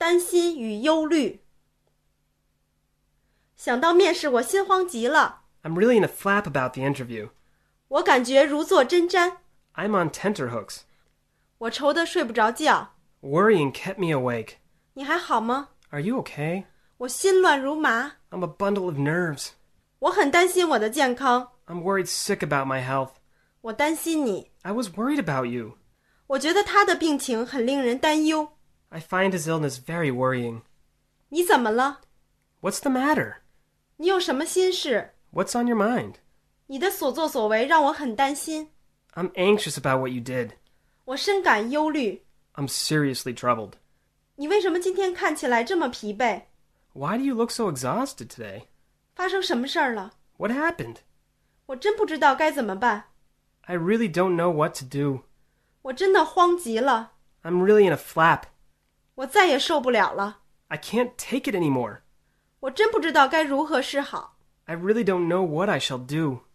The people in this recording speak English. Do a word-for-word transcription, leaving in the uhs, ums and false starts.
担心与忧虑。想到面试，我心慌极了。 I'm really in a flap about the interview. 我感觉如坐针毡。 I'm on tenterhooks. 我愁得睡不着觉。 Worrying kept me awake. 你还好吗？ Are you okay? 我心乱如麻。 I'm a bundle of nerves. 我很担心我的健康。 I'm worried sick about my health. 我担心你。 I was worried about you. 我觉得他的病情很令人担忧。 I find his illness very worrying. 你怎么了？ What's the matter? 你有什么心事？ What's on your mind? 你的所作所为让我很担心。 I'm anxious about what you did. 我深感忧虑。 I'm seriously troubled. 你为什么今天看起来这么疲惫？ Why do you look so exhausted today? 发生什么事儿了？ What happened? 我真不知道该怎么办。 I really don't know what to do. 我真的慌极了。 I'm really in a flap. 我再也受不了了。 I can't take it anymore. 我真不知道该如何是好。 I really don't know what I shall do.